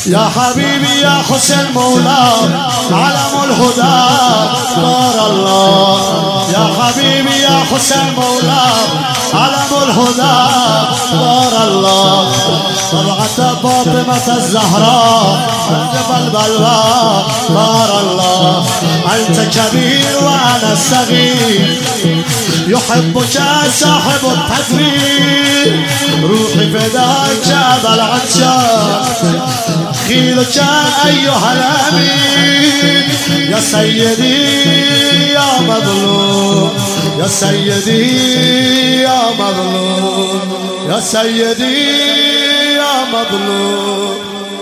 يا حبيبي يا حسين مولا علم الهدى دار الله. يا حبيبي يا حسين مولا علم الهدى دار الله. طلعت فاطمة الزهراء جبل بلوى دار الله. أنت كبير وأنا صغير يحبك صاحب التدبير. روحي فداك أبا العطشان خيلك أيها الأمين. يا سيدي يا مظلوم يا سيدي يا مظلوم يا سيدي يا مظلوم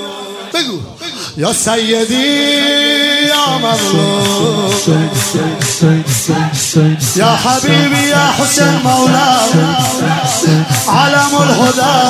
يا سيدي يا مظلوم. يا حبيبي يا حسين مولا علم الهدى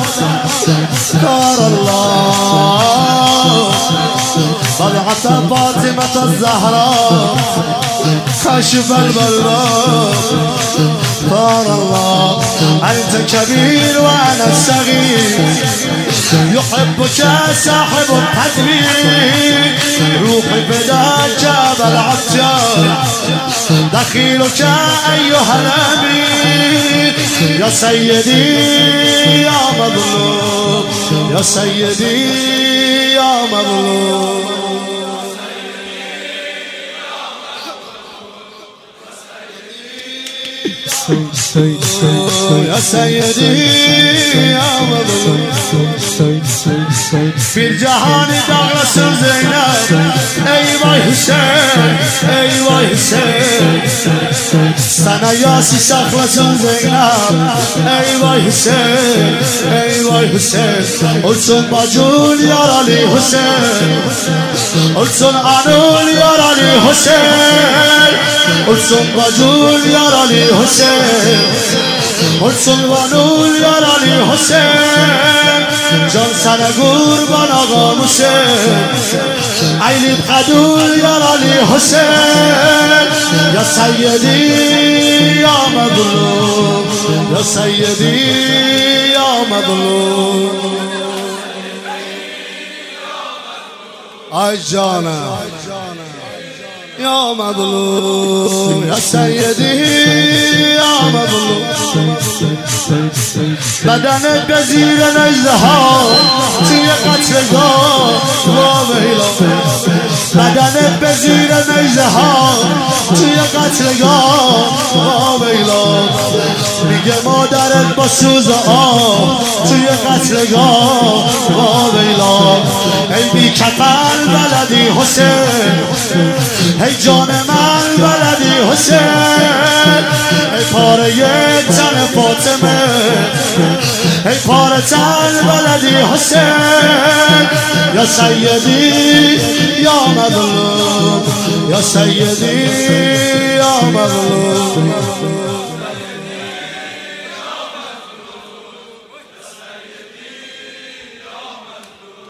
دار الله. طلعت فاطمة الزهراء كشف البلبل دار الله. أنت كبير وأنا صغير يحبك صاحب التدبير. روحي فداك أبا العطشان دخيلك أيها الأمين. يا سيدي يا مظلوم يا سيدي يا مظلوم. يا سيدي يا مظلوم. في الجهان دارس زينب ايوه حسين ايوه حسين. سنة ياسي شخلص زينب ايوه حسين ايوه حسين. olsun bacul yar Ali Hüseyin. olsun anul yar Ali Hüseyin. olsun bacul yar Ali Hüseyin. olsun vanul yar Ali Hüseyin. can sana kurban ağam Hüseyin. Aylib qadul yar Ali Hüseyin. Ya seyyidi ya mazlum ya seyyidi ya mazlum. Ay canım ya mazlum ya seyyidi ya mazlum. بدن گزیر نجدها توی قتلگاه واویلا. بدن گزیر نجدها توی قتلگاه واویلا. میگه مادرت با سوز آب توی قتلگاه واویلا. ای بی کفن بلدی حسین ای جان من بلدی حسین. ای پاره تن فاطمه ای پاره تن بلدی حسین. یا سیدی یا مظلوم یا سیدی یا مظلوم.